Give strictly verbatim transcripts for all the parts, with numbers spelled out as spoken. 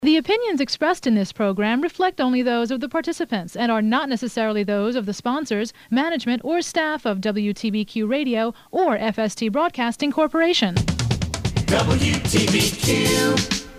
The opinions expressed in this program reflect only those of the participants and are not necessarily those of the sponsors, management, or staff of W T B Q Radio or F S T Broadcasting Corporation. W T B Q.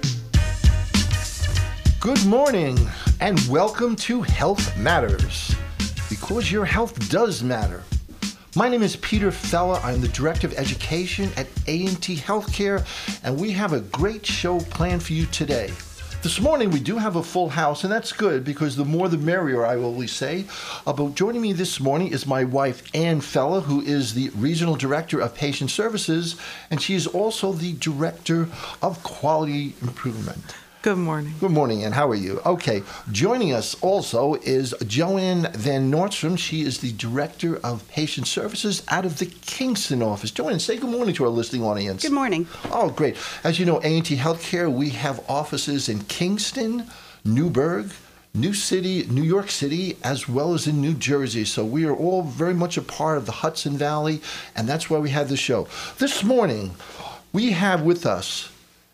Good morning and welcome to Health Matters, because your health does matter. My name is Peter Fella. I'm the Director of Education at A and T Healthcare, and we have a great show planned for you today. This morning we do have a full house, and that's good because the more the merrier, I always say. Uh, but joining me this morning is my wife, Ann Fella, who is the Regional Director of Patient Services, and she is also the Director of Quality Improvement. Good morning. Good morning, and how are you? Okay, joining us also is Joanne Van Nordstrom. She is the Director of Patient Services out of the Kingston office. Joanne, say good morning to our listening audience. Good morning. Oh, great. As you know, A and T Healthcare, we have offices in Kingston, Newburgh, New City, New York City, as well as in New Jersey. So we are all very much a part of the Hudson Valley, and that's why we have the show. This morning, we have with us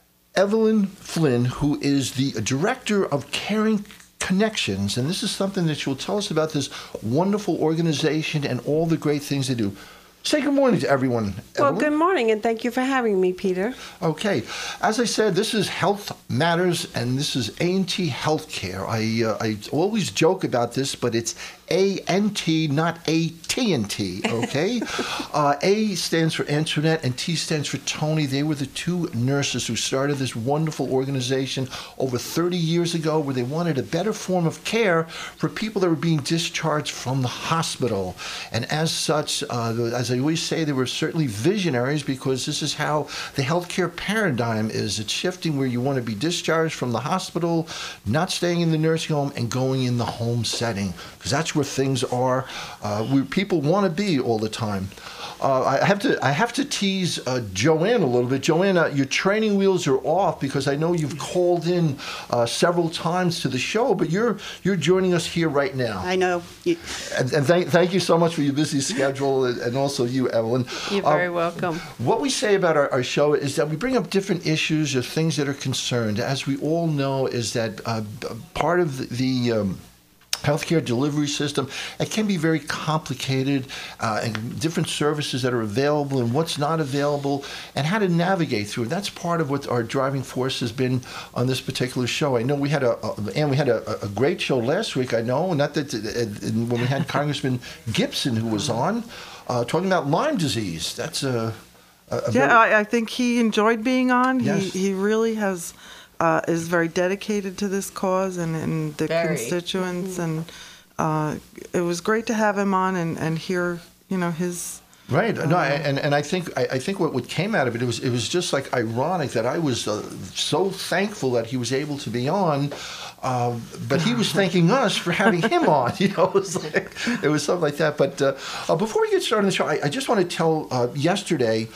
Evelyn Flynn, who is the Director of Caring Connections, and this is something that she will tell us about this wonderful organization and all the great things they do. Say good morning to everyone, Well, Evelyn. good morning, and thank you for having me, Peter. Okay. As I said, this is Health Matters, and this is A and T Healthcare. I, uh, I always joke about this, but it's A N T, not A T and T, okay? uh, A stands for Antoinette, and T stands for Tony. They were the two nurses who started this wonderful organization over thirty years ago, where they wanted a better form of care for people that were being discharged from the hospital. And as such, uh, as I always say, they were certainly visionaries, because this is how the healthcare paradigm is. It's shifting where you want to be discharged from the hospital, not staying in the nursing home, and going in the home setting, because that's where things are, uh, where people want to be all the time. Uh, I have to I have to tease uh, Joanne a little bit. Joanne, uh, your training wheels are off, because I know you've called in uh, several times to the show, but you're you're joining us here right now. I know. You, And, and thank, thank you so much for your busy schedule, and, and also you, Evelyn. you're Uh, very welcome. What we say about our, our show is that we bring up different issues or things that are concerned. As we all know, is that uh, b- part of the, the um, healthcare delivery system, it can be very complicated, uh, and different services that are available and what's not available, and how to navigate through it. That's part of what our driving force has been on this particular show. I know we had a, a and we had a, a great show last week. I know, not that uh, when we had Congressman Gibson, who was on, uh, talking about Lyme disease. That's a, a, a Yeah, very, I, I think he enjoyed being on. Yes. He he really has uh, is very dedicated to this cause and, and the Very. constituents, and uh, it was great to have him on and, and hear you know his. Right. No, and and I think I, I think what, what came out of it, it was it was just like ironic that I was uh, so thankful that he was able to be on, uh, but he was thanking us for having him on. You know, it was like it was something like that. But uh, uh, before we get started on the show, I, I just want to tell uh, yesterday.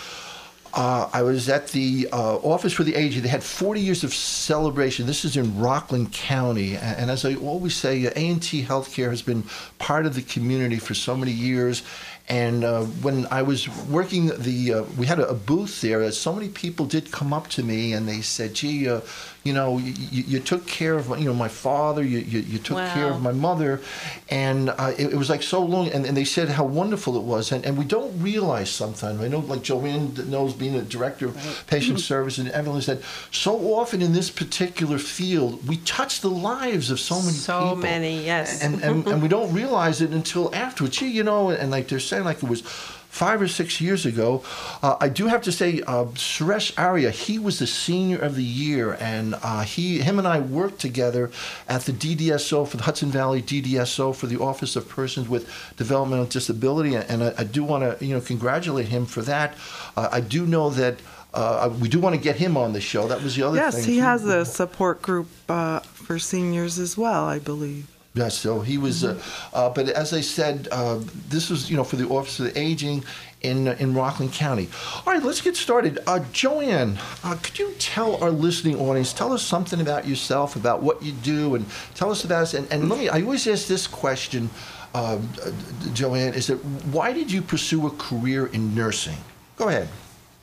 Uh, I was at the uh, Office for the Aged. They had forty years of celebration. This is in Rockland County. And, and as I always say, A and T Healthcare has been part of the community for so many years. And uh, when I was working, the uh, we had a, a booth there. So many people did come up to me and they said, "Gee, uh, you know, you, you took care of you know my father. You you, you took Wow. care of my mother," and uh, it, it was like so long. And, and they said how wonderful it was. And, and we don't realize sometimes. I know, like Joanne knows, being a director of patient service, and Evelyn said, so often in this particular field, we touch the lives of so many So people. many, yes. And, and and we don't realize it until afterwards. Gee, you know, and like they're saying, like it was five or six years ago. Uh, I do have to say, uh, Suresh Arya, he was the senior of the year, and uh, he, him and I worked together at the D D S O for the Hudson Valley D D S O for the Office of Persons with Developmental Disability, and I, I do want to, you know, congratulate him for that. Uh, I do know that. Uh, we do want to get him on the show. That was the other Yes, thing. he has a support group uh, for seniors as well, I believe. Yes, so he was, uh, uh, but as I said, uh, this was, you know, for the Office of the Aging in uh, in Rockland County. All right, let's get started. Uh, Joanne, uh, could you tell our listening audience, tell us something about yourself, about what you do, and tell us about us. And, and let me, I always ask this question, um, uh, Joanne, is that why did you pursue a career in nursing? Go ahead.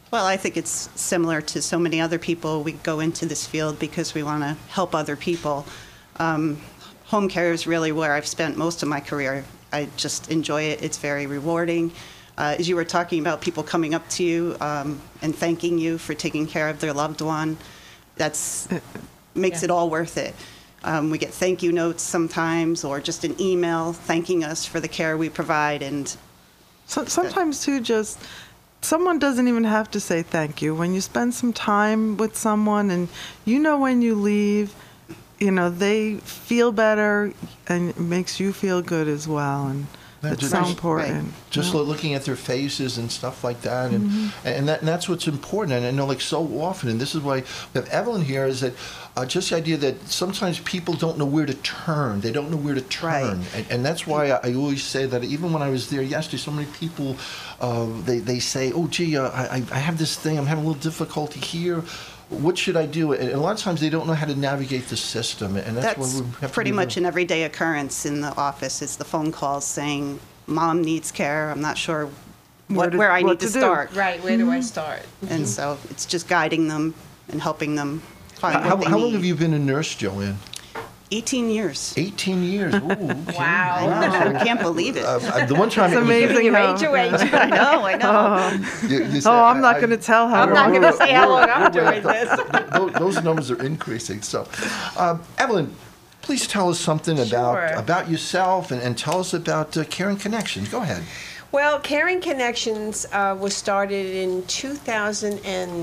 Well, I think it's similar to so many other people. We go into this field because we want to help other people. Um, home care is really where I've spent most of my career. I just enjoy it. It's very rewarding. Uh, as you were talking about people coming up to you um, and thanking you for taking care of their loved one, that's makes Yeah. it all worth it. Um, we get thank you notes sometimes, or just an email thanking us for the care we provide. And So, sometimes too, just someone doesn't even have to say thank you. When you spend some time with someone, and you know when you leave, you know they feel better, and it makes you feel good as well. And Yeah, it's just- so Right, important. Just Yeah. looking at their faces and stuff like that, and Mm-hmm. and, that, and that's what's important. And I know, like so often, and this is why we have Evelyn here, is that uh, just the idea that sometimes people don't know where to turn. They don't know where to turn, Right. and, and that's why I, I always say that. Even when I was there yesterday, so many people uh, they they say, "Oh, gee, uh, I I have this thing. I'm having a little difficulty here. What should I do?" And a lot of times they don't know how to navigate the system, and that's, that's why we have to pretty be much very- an everyday occurrence in the office, is the phone calls saying, Mom needs care. I'm not sure Where what, to- where I what need to, to do. start. Right, where do I start? And so it's just guiding them and helping them find How, what they how need. long have you been a nurse, Joanne? eighteen years. eighteen years. Ooh, okay. I can't believe it. Uh, the one time It's it was- amazing. You how- age your age. I know, I know. You- you say, Oh, I'm not I- going to tell how I'm not long. going to say how long I'm doing this. Those, those numbers are increasing. So, um, Evelyn, please tell us something about Sure. about yourself, and, and tell us about uh, Caring Connections. Go ahead. Well, Caring Connections uh, was started in two thousand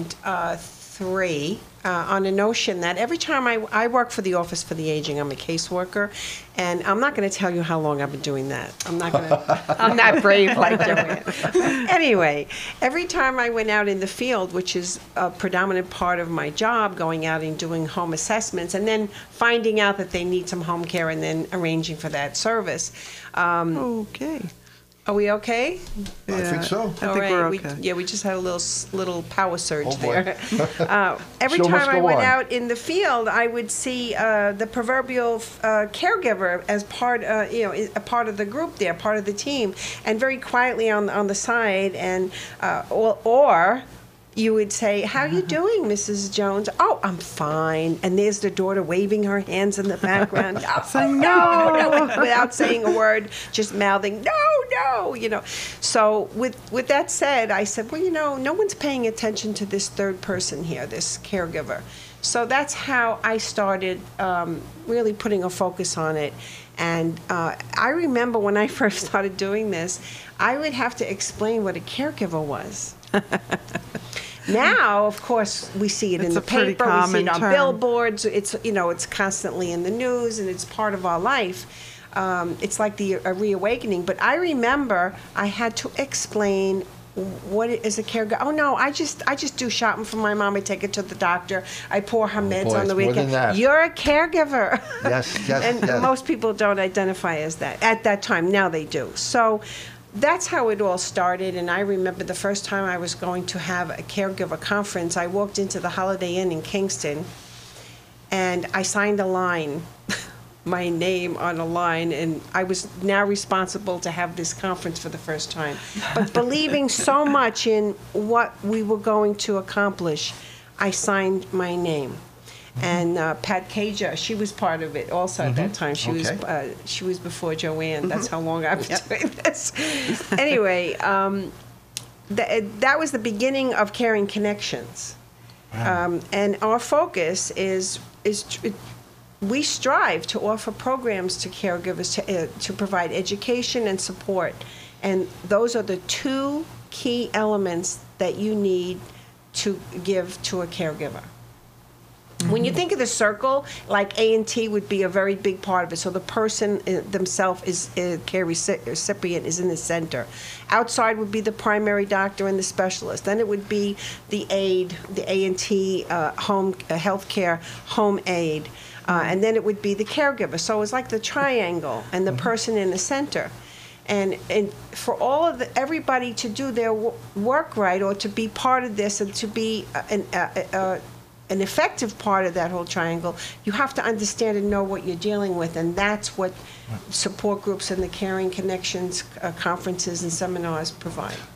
three uh, on a notion that every time I, I work for the Office for the Aging, I'm a caseworker, and I'm not going to tell you how long I've been doing that. I'm not going to. I'm not brave like Joanne. Anyway, every time I went out in the field, which is a predominant part of my job, going out and doing home assessments, and then finding out that they need some home care, and then arranging for that service. Um, Okay. are we okay? I think so. I think All right, we're we- okay. yeah, we just had a little s- little power surge Oh, boy. there. uh, every Show must time I go went on. out in the field, I would see uh, the proverbial uh, caregiver as part, uh, you know, i- a part of the group there, part of the team, and very quietly on on the side, and uh, or. or you would say, "How are you doing, Missus Jones?" "Oh, I'm fine." And there's the daughter waving her hands in the background. "Oh, no, no," without saying a word, just mouthing, "No, no," you know. So with with that said, I said, well, you know, no one's paying attention to this third person here, this caregiver. So that's how I started um, really putting a focus on it. And uh, I remember when I first started doing this, I would have to explain what a caregiver was. Now, of course, we see it in It's the a pretty paper, we see common it on term. billboards. It's, you know, it's constantly in the news, and it's part of our life. Um, it's like the a reawakening. But I remember I had to explain what is a caregiver. Oh no, I just I just do shopping for my mom. I take her to the doctor. I pour her meds boy, on the it's more than weekend. that. You're a caregiver. Yes, yes, and yes. most people don't identify as that at that time. Now they do. So that's how it all started. And I remember the first time I was going to have a caregiver conference, I walked into the Holiday Inn in Kingston, and I signed a line, my name on a line, and I was now responsible to have this conference for the first time. But believing so much in what we were going to accomplish, I signed my name. And uh, Pat Caja, she was part of it also at that time. She was Okay. uh, she was before Joanne. That's how long I've been doing this. Anyway, um, th- that was the beginning of Caring Connections. Um, and our focus is is tr- we strive to offer programs to caregivers to uh, to provide education and support, and those are the two key elements that you need to give to a caregiver. When you think of the circle, like A and T would be a very big part of it. So the person uh, themselves is uh, care reci- recipient is in the center. Outside would be the primary doctor and the specialist. Then it would be the aide, the A and T uh, home uh, healthcare home aide, uh, and then it would be the caregiver. So it's like the triangle and the person in the center. And, and for all of the, everybody to do their w- work right, or to be part of this, and to be uh, an, uh, uh, an effective part of that whole triangle, you have to understand and know what you're dealing with, and that's what support groups and the Caring Connections uh, conferences and seminars provide.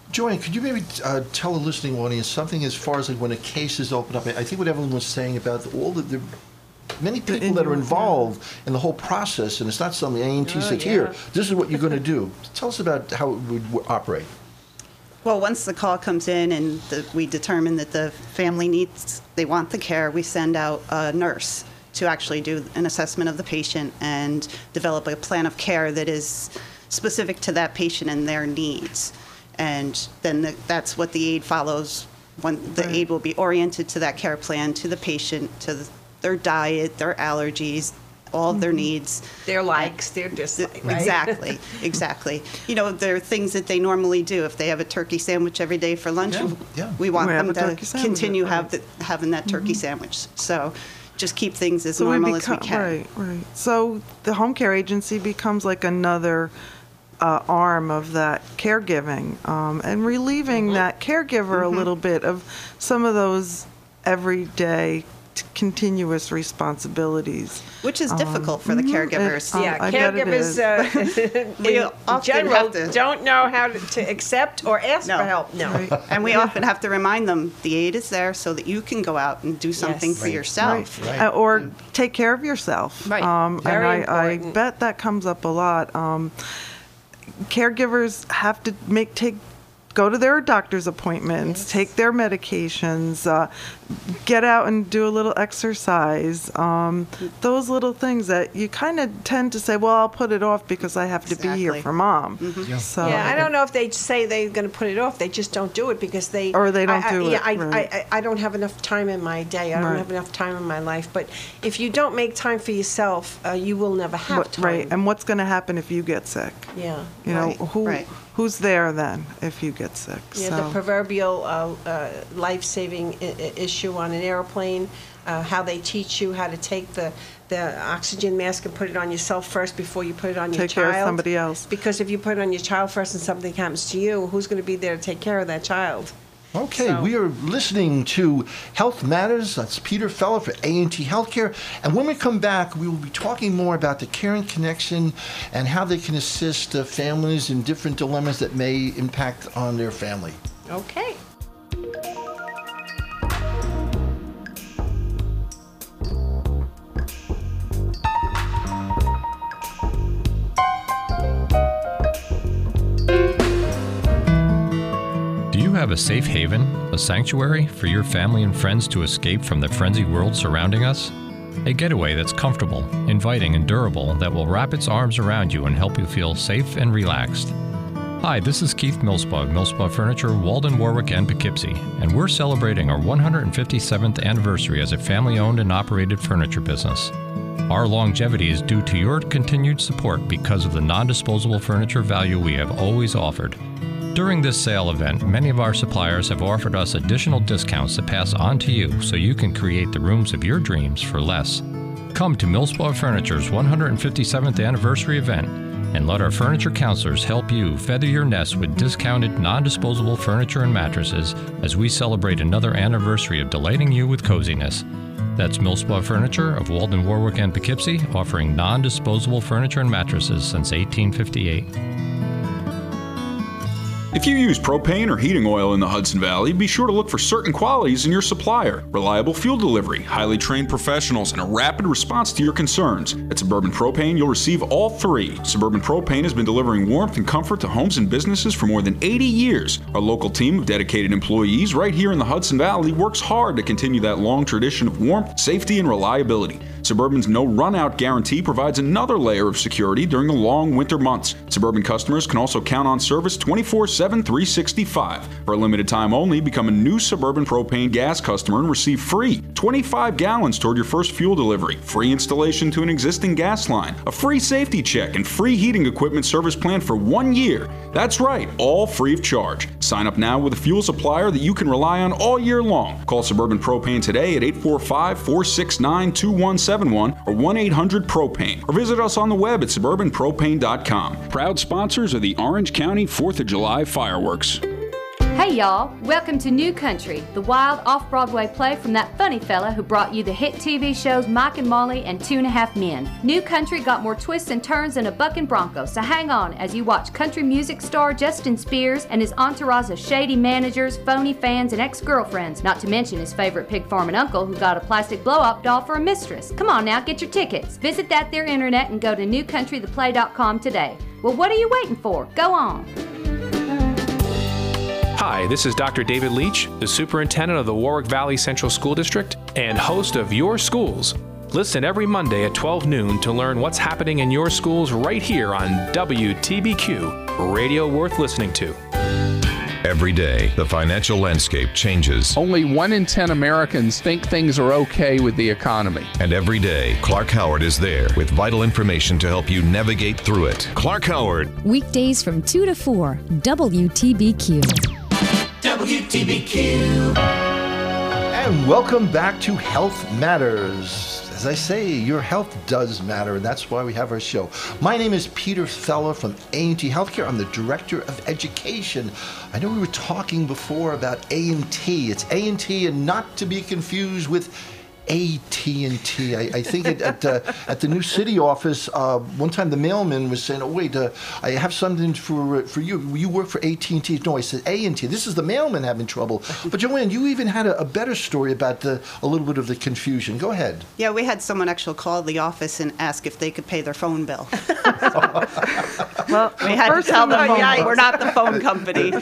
Joanne, could you maybe uh, tell the listening audience something as far as like when a case is opened up? I think what Evelyn was saying about all the, the many people that are involved in the whole process, and it's not something A and T Oh, said, yeah. here, this is what you're going to do. Tell us about how it would w- operate. Well, once the call comes in and the, we determine that the family needs, they want the care, we send out a nurse to actually do an assessment of the patient and develop a plan of care that is specific to that patient and their needs. And then the, that's what the aide follows. When the aide will be oriented to that care plan, to the patient, to the, their diet, their allergies, all of their needs. Their likes, their dislikes, right? Exactly, exactly. You know, there are things that they normally do. If they have a turkey sandwich every day for lunch, Yeah, yeah. we want We have them a to turkey sandwich, continue right. have the, having that turkey sandwich. So just keep things as So we normal as we become- can. Right, right. So the home care agency becomes like another uh, arm of that caregiving, um, and relieving Mm-hmm. that caregiver a little bit of some of those everyday t- continuous responsibilities. Which is difficult for the caregivers. Um, Yeah, I bet it caregivers is. uh, We in often general have to- don't know how to, to accept or ask No. for help. No. Right. And we often have to remind them the aid is there so that you can go out and do something Yes. for Right. yourself. Right. Uh, or take care of yourself. Right. Um, Very and I, I important. bet that comes up a lot. Um, caregivers have to make take go to their doctor's appointments, Yes. take their medications, uh, get out and do a little exercise. Um, those little things that you kind of tend to say, well, I'll put it off because I have to be here Exactly. for mom. Yeah. So Yeah, I don't know if they say they're going to put it off. They just don't do it because they Or they don't I- I- do yeah, it, I, right. I, I, I don't have enough time in my day. I don't Right. have enough time in my life. But if you don't make time for yourself, uh, you will never have What- time. right. And what's going to happen if you get sick? yeah. You know, Right, who right. who's there then if you get sick? Yeah, so. the proverbial uh, uh, life-saving I- I- issue on an airplane, uh, how they teach you how to take the, the oxygen mask and put it on yourself first before you put it on your Take care child. of somebody else. Because if you put it on your child first and something happens to you, who's going to be there to take care of that child? Okay, So- we are listening to Health Matters. That's Peter Feller for A and T Healthcare. And when we come back, we will be talking more about the Caring Connection and how they can assist uh, families in different dilemmas that may impact on their family. Okay. Do you have a safe haven, a sanctuary for your family and friends to escape from the frenzied world surrounding us? A getaway that's comfortable, inviting, and durable that will wrap its arms around you and help you feel safe and relaxed. Hi, this is Keith Millspaugh of Millspaugh Furniture, Walden, Warwick, and Poughkeepsie, and we're celebrating our one hundred fifty-seventh anniversary as a family-owned and operated furniture business. Our longevity is due to your continued support because of the non-disposable furniture value we have always offered. During this sale event, many of our suppliers have offered us additional discounts to pass on to you so you can create the rooms of your dreams for less. Come to Millspaugh Furniture's one hundred fifty-seventh anniversary event and let our furniture counselors help you feather your nest with discounted, non-disposable furniture and mattresses as we celebrate another anniversary of delighting you with coziness. That's Millspaugh Furniture of Walden, Warwick, and Poughkeepsie, offering non-disposable furniture and mattresses since eighteen fifty-eight. If you use propane or heating oil in the Hudson Valley, be sure to look for certain qualities in your supplier: reliable fuel delivery, highly trained professionals, and a rapid response to your concerns. At Suburban Propane, you'll receive all three. Suburban Propane has been delivering warmth and comfort to homes and businesses for more than eighty years. Our local team of dedicated employees right here in the Hudson Valley works hard to continue that long tradition of warmth, safety, and reliability. Suburban's no run-out guarantee provides another layer of security during the long winter months. Suburban customers can also count on service twenty-four seven, three sixty-five. For a limited time only, become a new Suburban Propane gas customer and receive free twenty-five gallons toward your first fuel delivery, free installation to an existing gas line, a free safety check, and free heating equipment service plan for one year. That's right, all free of charge. Sign up now with a fuel supplier that you can rely on all year long. Call Suburban Propane today at eight four five, four six nine, two one seven one or one eight hundred propane, or visit us on the web at suburban propane dot com. Proud sponsors of the Orange County fourth of July fireworks. Hey y'all, welcome to New Country, the wild off-Broadway play from that funny fella who brought you the hit T V shows Mike and Molly and Two and a Half Men. New Country got more twists and turns than a bucking bronco, so hang on as you watch country music star Justin Spears and his entourage of shady managers, phony fans, and ex-girlfriends, not to mention his favorite pig farming uncle who got a plastic blow-up doll for a mistress. Come on now, get your tickets. Visit that there internet and go to new country the play dot com today. Well, what are you waiting for? Go on. Hi, this is Doctor David Leach, the superintendent of the Warwick Valley Central School District and host of Your Schools. Listen every Monday at twelve noon to learn what's happening in your schools right here on W T B Q, radio worth listening to. Every day, the financial landscape changes. Only one in ten Americans think things are okay with the economy. And every day, Clark Howard is there with vital information to help you navigate through it. Clark Howard. Weekdays from two to four, W T B Q. W T B Q. And welcome back to Health Matters. As I say, your health does matter, and that's why we have our show. My name is Peter Feller from A and T Healthcare. I'm the Director of Education. I know we were talking before about A and T. It's A and T and not to be confused with A T and T. I, I think at at, uh, at the new city office, uh, one time the mailman was saying, "Oh wait, uh, I have something for for you. You work for A T and T." No, I said A and T. This is the mailman having trouble. But Joanne, you even had a, a better story about the a little bit of the confusion. Go ahead. Yeah, we had someone actually call the office and ask if they could pay their phone bill. Well, we had to tell them, yeah, we're not the phone company.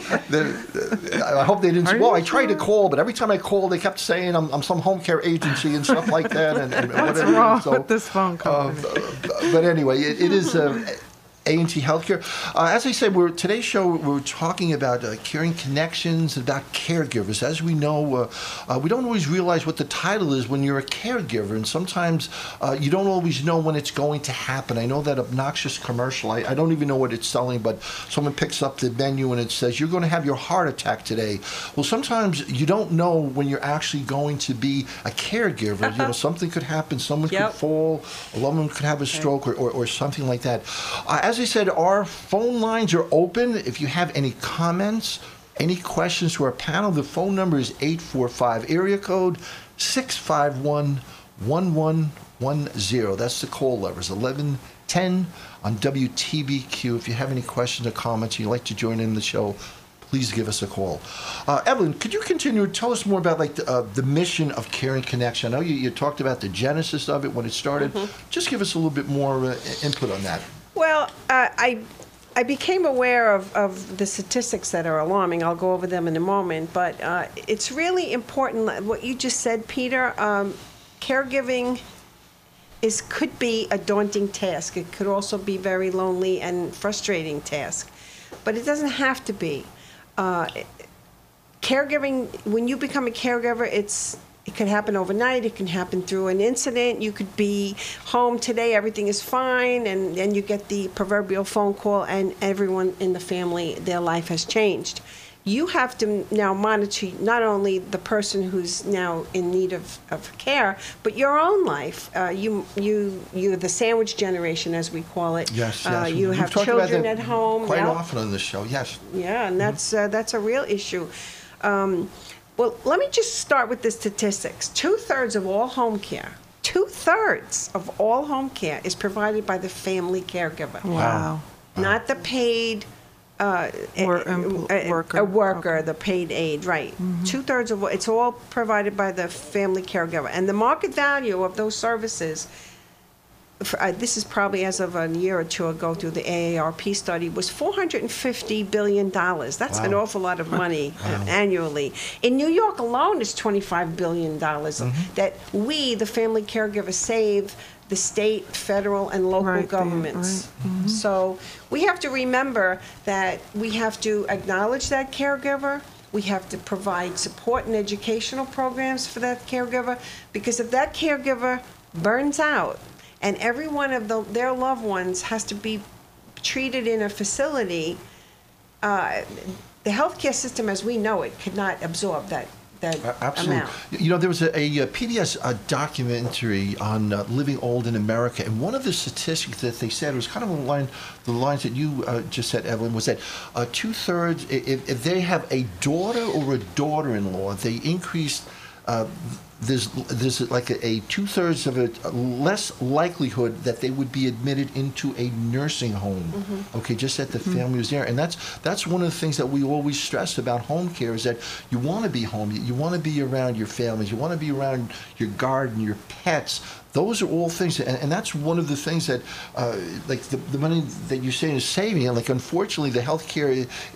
I hope they didn't. Well, I tried to call, but every time I called, they kept saying I'm, I'm some home care agency and stuff like that. And, and What's whatever. wrong so, with this phone company? Uh, but anyway, it, it is uh, A and T Healthcare. Uh, as I said, we're today's show we're talking about uh, caring connections, about caregivers. As we know, uh, uh, we don't always realize what the title is when you're a caregiver, and sometimes uh, you don't always know when it's going to happen. I know that obnoxious commercial. I, I don't even know what it's selling, but someone picks up the menu and it says, "You're going to have your heart attack today." Well, sometimes you don't know when you're actually going to be a caregiver. You know, something could happen. Someone Yep. could fall. A loved one could have a stroke or, or, or something like that. Uh, as I said, our phone lines are open. If you have any comments, any questions to our panel, the phone number is eight four five, area code six five one, one one one zero. That's the call levers, eleven ten on W T B Q. If you have any questions or comments and you'd like to join in the show, please give us a call. Uh, Evelyn, could you continue? Tell us more about like the, uh, the mission of Caring Connection. I know you, you talked about the genesis of it when it started. Mm-hmm. Just give us a little bit more uh, input on that. Well, uh, I I became aware of, of the statistics that are alarming. I'll go over them in a moment, but uh, it's really important what you just said, Peter. Um, caregiving is could be a daunting task. It could also be very lonely and frustrating task, but it doesn't have to be. Uh, caregiving, when you become a caregiver, it's it can happen overnight. It can happen through an incident. You could be home today, everything is fine, and then you get the proverbial phone call, and everyone in the family, their life has changed. You have to now monitor not only the person who's now in need of, of care, but your own life. Uh, you, you, you're the sandwich generation, as we call it. Yes, yes. Uh, you We've have talked about children that at home. quite Yeah. often on this show, yes. Yeah, and that's uh, that's a real issue. Um, well, let me just start with the statistics. Two-thirds of all home care, two-thirds of all home care is provided by the family caregiver. Wow. Not the paid uh, Wor- a, empl- a- worker. a worker, the paid aid, right. Two-thirds of it's all provided by the family caregiver. And the market value of those services, for, uh, this is probably as of a year or two ago through the A A R P study, was four hundred fifty billion dollars. That's Wow. an awful lot of money uh, Wow. annually. In New York alone, it's twenty-five billion dollars Mm-hmm. that we, the family caregiver, save the state, federal, and local Right, the- governments. right, mhm. So we have to remember that we have to acknowledge that caregiver. We have to provide support and educational programs for that caregiver, because if that caregiver burns out and every one of the, their loved ones has to be treated in a facility, uh, the healthcare system as we know it could not absorb that that Uh, Absolutely. amount. You know, there was a, a, P B S uh documentary on uh, living old in America, and one of the statistics that they said was kind of along the lines that you uh, just said, Evelyn, was that uh, two-thirds, if, if they have a daughter or a daughter-in-law, they increased uh, there's there's like a, a two-thirds of a, a less likelihood that they would be admitted into a nursing home. Mm-hmm. Okay, just that the family was there, and that's that's one of the things that we always stress about home care is that you want to be home, you, you want to be around your families, you want to be around your garden, your pets. Those are all things, and, and that's one of the things that, uh, like the, the money that you're saying is saving, and like unfortunately the health care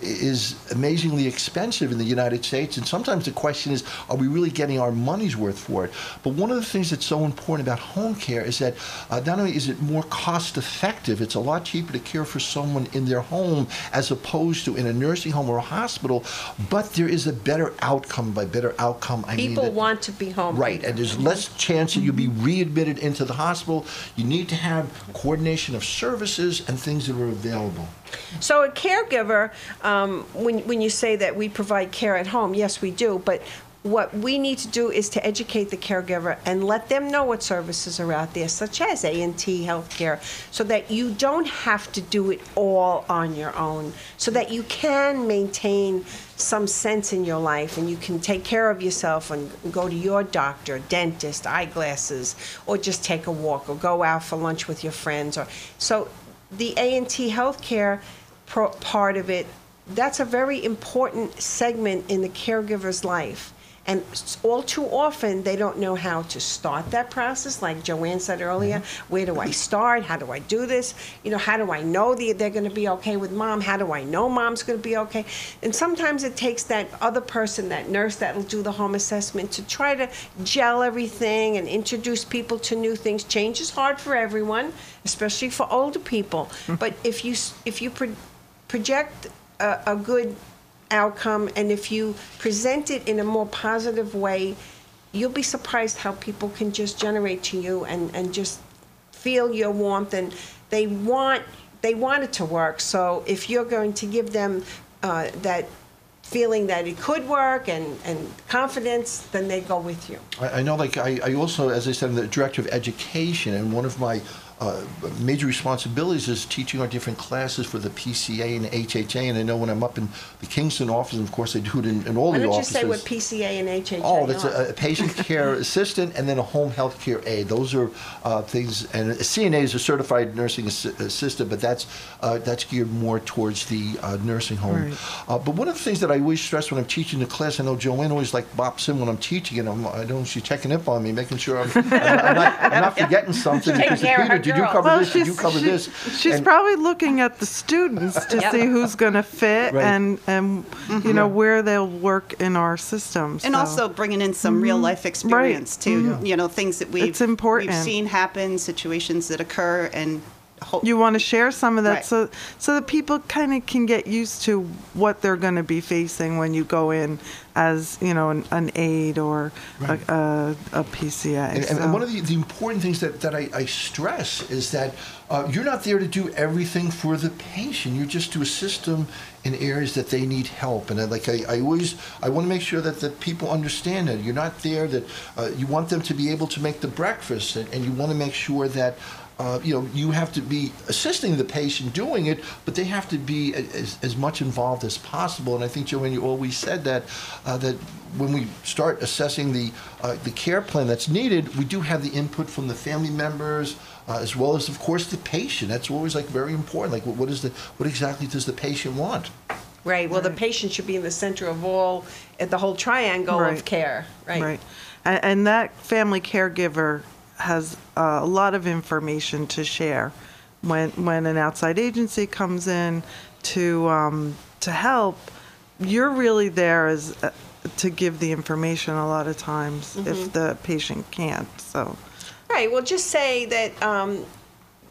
is amazingly expensive in the United States, and sometimes the question is, are we really getting our money's worth for it? But one of the things that's so important about home care is that uh, not only is it more cost effective, it's a lot cheaper to care for someone in their home as opposed to in a nursing home or a hospital, but there is a better outcome. By better outcome, I mean People that, want to be home. right, and there's less chance that you'll be readmitted into the hospital. You need to have coordination of services and things that are available. So a caregiver, um, when, when you say that we provide care at home, yes, we do, but what we need to do is to educate the caregiver and let them know what services are out there, such as A and T Healthcare, so that you don't have to do it all on your own, so that you can maintain some sense in your life and you can take care of yourself and go to your doctor, dentist, eyeglasses, or just take a walk or go out for lunch with your friends. Or so the A and T Healthcare pro- part of it, that's a very important segment in the caregiver's life. And all too often, they don't know how to start that process. Like Joanne said earlier, where do I start? How do I do this? You know, how do I know that they're going to be okay with mom? How do I know mom's going to be okay? And sometimes it takes that other person, that nurse that'll do the home assessment, to try to gel everything and introduce people to new things. Change is hard for everyone, especially for older people. But if you if you pro- project a, a good outcome, and if you present it in a more positive way, you'll be surprised how people can just generate to you and, and just feel your warmth, and they want they want it to work. So if you're going to give them uh, that feeling that it could work and, and confidence, then they go with you. I, I know, like I, I also, as I said, I'm the director of education, and one of my Uh, major responsibilities is teaching our different classes for the P C A and H H A, and I know when I'm up in the Kingston office, and of course I do it in, in all Why the don't offices. you say what P C A and H H A Oh, that's are? a, a patient care assistant and then a home health care aide. Those are uh, things, and a C N A is a certified nursing assi- assistant, but that's uh, that's geared more towards the uh, nursing home. Right. Uh, but one of the things that I always stress when I'm teaching the class, I know Joanne always like bops in when I'm teaching, and I'm, I know she's checking up on me, making sure I'm, I'm, not, I'm, not, I'm not forgetting something. Taking Because, care of Peter, her did you girl. cover Well, this? Did she's- you cover she- this? She's And- probably looking at the students to Yep. see who's going to fit Right. and, and you know, where they'll work in our system. And so. also bringing in some real life experience too. Mhm. You know, things that we've, It's important. we've seen happen, situations that occur, and hope. You want to share some of that Right. so so that people kind of can get used to what they're going to be facing when you go in as, you know, an, an aide or Right. a, a, a P C A. And, and, so. and one of the, the important things that, that I, I stress is that uh, you're not there to do everything for the patient. You're just to assist them in areas that they need help. And I, like I, I always, I want to make sure that, that people understand that you're not there that uh, you want them to be able to make the breakfast, and, and you want to make sure that Uh, you know, you have to be assisting the patient doing it, but they have to be as, as much involved as possible. And I think, Joanne, you always said that uh, that when we start assessing the uh, the care plan that's needed, we do have the input from the family members uh, as well as, of course, the patient. That's always like very important. Like, what, what is the what exactly does the patient want? Right. Well, the patient should be in the center of all, at the whole triangle Right. of care. Right. Right. And, and that family caregiver has uh, a lot of information to share when when an outside agency comes in to um, to help. You're really there as uh, to give the information a lot of times if the patient can't. So Right. Well, just say that um,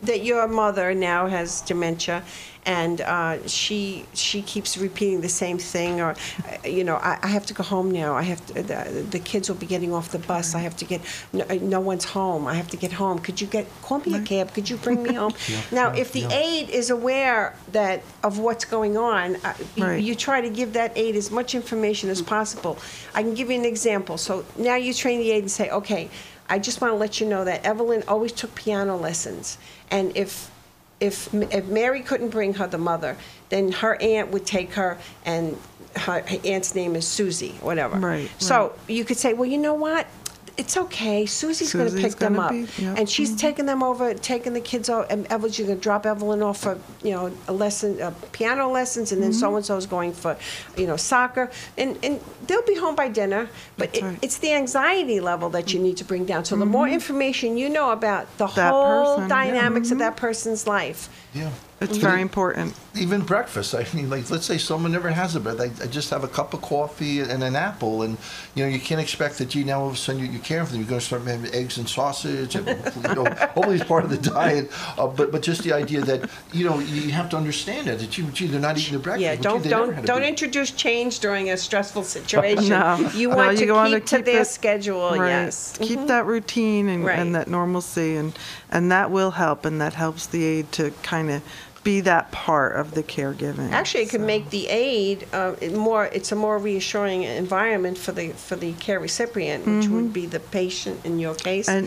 that your mother now has dementia, and uh, she she keeps repeating the same thing, or uh, you know, I, I have to go home now. I have to, the, the kids will be getting off the bus. I have to get no, no one's home. I have to get home. Could you get call me a cab? Could you bring me home? Yeah, now, yeah, if the yeah. aide is aware that of what's going on, uh, you, Right. you try to give that aide as much information as possible. I can give you an example. So now you train the aide and say, okay, I just want to let you know that Evelyn always took piano lessons, and if If, if Mary couldn't bring her the mother, then her aunt would take her, and her, her aunt's name is Susie, whatever. Right, So right. you could say, well, you know what? It's okay. Susie's going to Susie's pick them gonna up, be- yep. and she's Mhm. taking them over, taking the kids over. And Evelyn's going to drop Evelyn off for you know a lesson, uh, piano lessons, and then so and so's going for you know soccer, and and they'll be home by dinner. But it, right. it's the anxiety level that you need to bring down. So the more information you know about the That whole person, yeah. dynamics of that person's life. Yeah. It's But very e- important. Even breakfast. I mean, like, let's say someone never has a breakfast. I, I just have a cup of coffee and an apple, and you know, you can't expect that you now all of a sudden you, you're caring for them. You're going to start having eggs and sausage, and you know, hopefully it's part of the diet. Uh, but but just the idea that you know you have to understand it. That you, gee, they're not eating the breakfast. Yeah, but, don't gee, they never don't had a don't big- introduce change during a stressful situation. No. You No, want you to wanna keep to keep their it- schedule. Right. Yes, Keep Mhm. that routine and, Right. and that normalcy, and and that will help, and that helps the aide to kind of be that part of the caregiving. Actually, it could So- make the aide uh, it more. It's a more reassuring environment for the for the care recipient, which would be the patient in your case. And,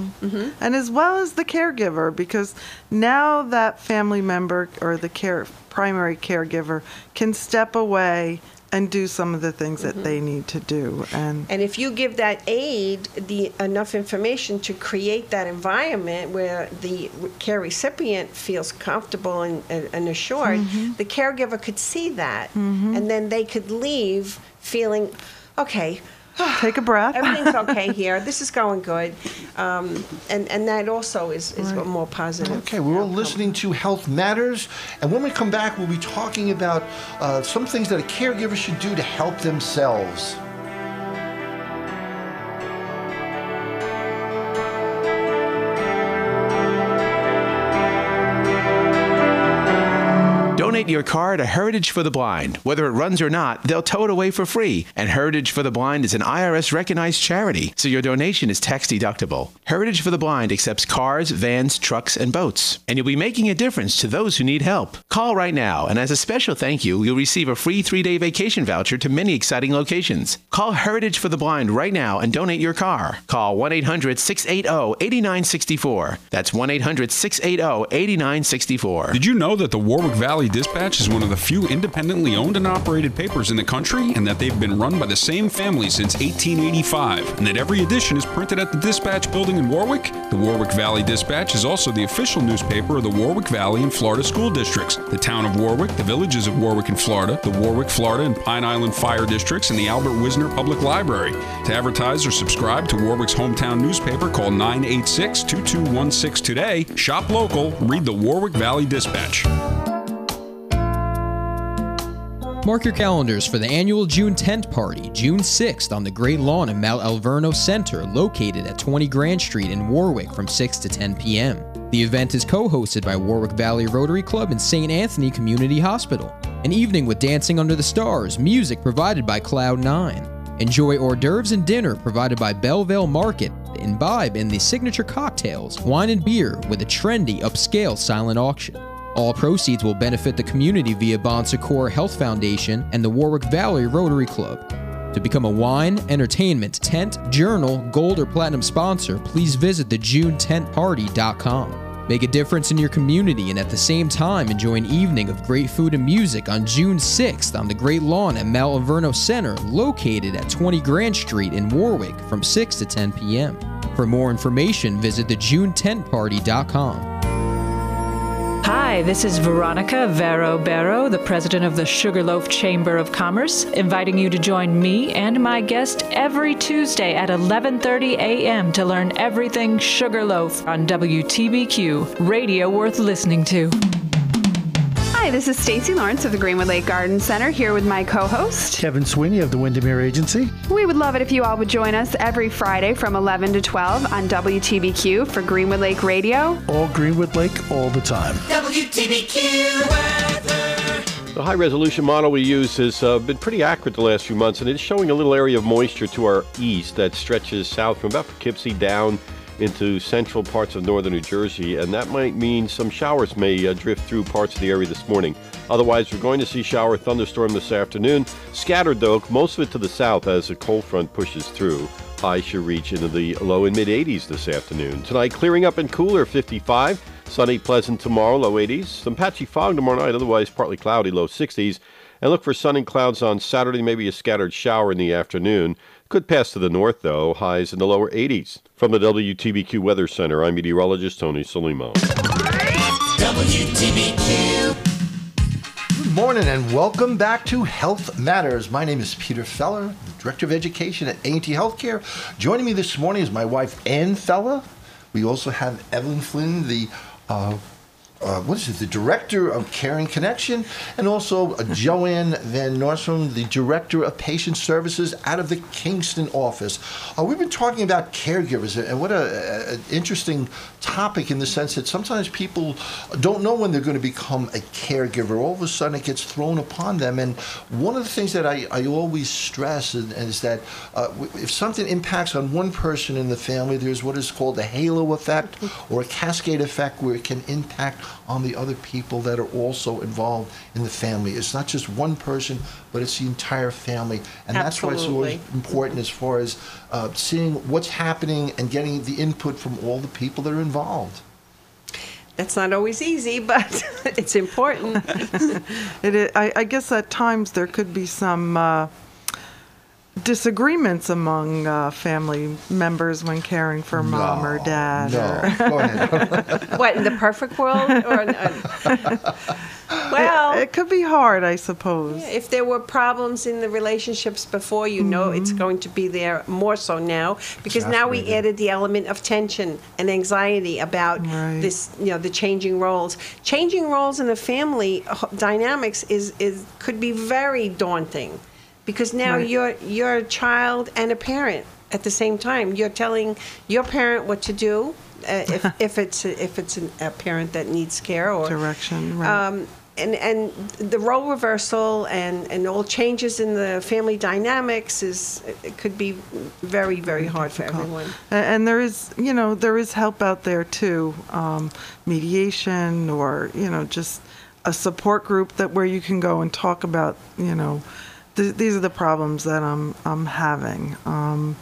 uh and as well as the caregiver, because now that family member or the care primary caregiver can step away and do some of the things that they need to do. And And if you give that aide the enough information to create that environment where the care recipient feels comfortable and, and, and assured, the caregiver could see that, and then they could leave feeling, okay, take a breath. everything's okay here. This is going good, um, and and that also is is a more positive. Okay, we're all listening to Health Matters, and when we come back, we'll be talking about uh, some things that a caregiver should do to help themselves. Donate your car to Heritage for the Blind. Whether it runs or not, they'll tow it away for free. And Heritage for the Blind is an I R S-recognized charity, so your donation is tax deductible. Heritage for the Blind accepts cars, vans, trucks, and boats. And you'll be making a difference to those who need help. Call right now, and as a special thank you, you'll receive a free three-day vacation voucher to many exciting locations. Call Heritage for the Blind right now and donate your car. Call one eight hundred six eight zero eight nine six four. That's one eight hundred six eight zero eight nine six four. Did you know that the Warwick Valley Dispatch is one of the few independently owned and operated papers in the country, and that they've been run by the same family since eighteen eighty-five, and that every edition is printed at the Dispatch building in Warwick? The Warwick Valley Dispatch is also the official newspaper of the Warwick Valley and Florida school districts, the town of Warwick, the villages of Warwick and Florida, the Warwick, Florida, and Pine Island fire districts, and the Albert Wisner Public Library. To advertise or subscribe to Warwick's hometown newspaper, call nine eight six, two two one six today. Shop local, read the Warwick Valley Dispatch. Mark your calendars for the annual June Tent Party, June sixth, on the Great Lawn in Mount Alverno Center, located at twenty Grand Street in Warwick from six to ten p.m. The event is co-hosted by Warwick Valley Rotary Club and Saint Anthony Community Hospital. An evening with dancing under the stars, music provided by Cloud nine. Enjoy hors d'oeuvres and dinner provided by Belleville Market. Imbibe in the signature cocktails, wine and beer with a trendy, upscale silent auction. All proceeds will benefit the community via Bon Secours Health Foundation and the Warwick Valley Rotary Club. To become a wine, entertainment, tent, journal, gold, or platinum sponsor, please visit the june tent party dot com. Make a difference in your community and at the same time enjoy an evening of great food and music on June sixth on the Great Lawn at Mount Alverno Center, located at twenty Grand Street in Warwick from six to ten p.m. For more information, visit the june tent party dot com. Hi, this is Veronica Vero Barrow, the president of the Sugarloaf Chamber of Commerce, inviting you to join me and my guest every Tuesday at eleven thirty a.m. to learn everything Sugarloaf on W T B Q, radio worth listening to. Hi, this is Stacy Lawrence of the Greenwood Lake Garden Center here with my co-host Kevin Sweeney of the Windermere Agency. We would love it if you all would join us every Friday from eleven to twelve on W T B Q for Greenwood Lake Radio. All Greenwood Lake, all the time. W T B Q weather. The high-resolution model we use has uh, been pretty accurate the last few months, and it's showing a little area of moisture to our east that stretches south from about Poughkeepsie down into central parts of northern New Jersey, and that might mean some showers may uh, drift through parts of the area this morning. Otherwise, we're going to see shower thunderstorm this afternoon. Scattered, though, most of it to the south as a cold front pushes through. Highs should reach into the low and mid eighties this afternoon. Tonight, clearing up and cooler, fifty-five. Sunny, pleasant tomorrow, low eighties. Some patchy fog tomorrow night, otherwise partly cloudy, low sixties. And look for sun and clouds on Saturday, maybe a scattered shower in the afternoon. Could pass to the north, though, highs in the lower eighties. From the W T B Q Weather Center, I'm meteorologist Tony Solimo. W T B Q. Good morning and welcome back to Health Matters. My name is Peter Feller, the Director of Education at A and T Healthcare. Joining me this morning is my wife, Ann Feller. We also have Evelyn Flynn, the uh, Uh, what is it, the Director of Caring Connection, and also uh, Joanne Van Nostrand, the Director of Patient Services out of the Kingston office. Uh, we've been talking about caregivers, and what an interesting topic in the sense that sometimes people don't know when they're going to become a caregiver. All of a sudden it gets thrown upon them, and one of the things that I, I always stress is, is that uh, if something impacts on one person in the family, there's what is called a halo effect or a cascade effect where it can impact on the other people that are also involved in the family. It's not just one person, but it's the entire family. And that's why it's always important as far as uh, seeing what's happening and getting the input from all the people that are involved. That's not always easy, but it's important. It is, I, I guess at times there could be some uh, disagreements among uh, family members when caring for mom No, or dad. no. Or Go ahead. What, in the perfect world? Or uh, well, it, it could be hard, I suppose. if there were problems in the relationships before, you know it's going to be there more so now, because now we Exacerbated. added the element of tension and anxiety about Right. this, you know, the changing roles. Changing roles in the family uh, dynamics is is could be very daunting, because now Right. you're you're a child and a parent at the same time. You're telling your parent what to do, uh, if if it's a, if it's an, a parent that needs care or Direction, right. um, and and the role reversal and, and all changes in the family dynamics is it could be very very hard for everyone. And, and there is, you know, there is help out there too, um, mediation or, you know, just a support group that where you can go and talk about, you know, th- these are the problems that I'm I'm having. Um,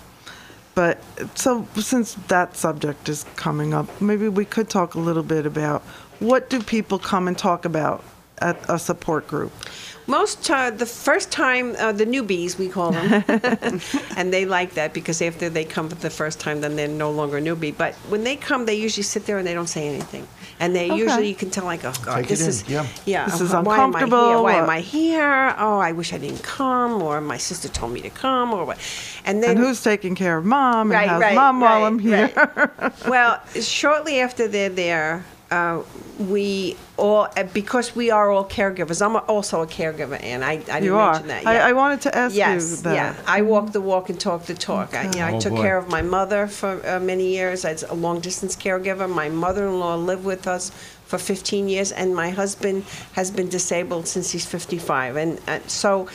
but so since that subject is coming up, maybe we could talk a little bit about what do people come and talk about at a support group? Most uh, the first time uh, the newbies we call them, and they like that because after they come for the first time, then they're no longer a newbie. But when they come, they usually sit there and they don't say anything, and they Okay. usually you can tell like, oh God, Take it this in, is yeah. yeah, This is why am I uncomfortable, here? Why am what- I here? Oh, I wish I didn't come, or my sister told me to come, or what? And then And who's taking care of mom? Right, and how's right, mom while right, I'm here? well, shortly after they're there, uh, we all, uh, because we are all caregivers, I'm also a caregiver, and I, I didn't You are. mention that I- yet. I wanted to ask you yes, that. yeah. I walk the walk and talk the talk. I, you know, I Oh, took boy. care of my mother for uh, many years as a long-distance caregiver. My mother-in-law lived with us for fifteen years, and my husband has been disabled since he's fifty-five. And uh, so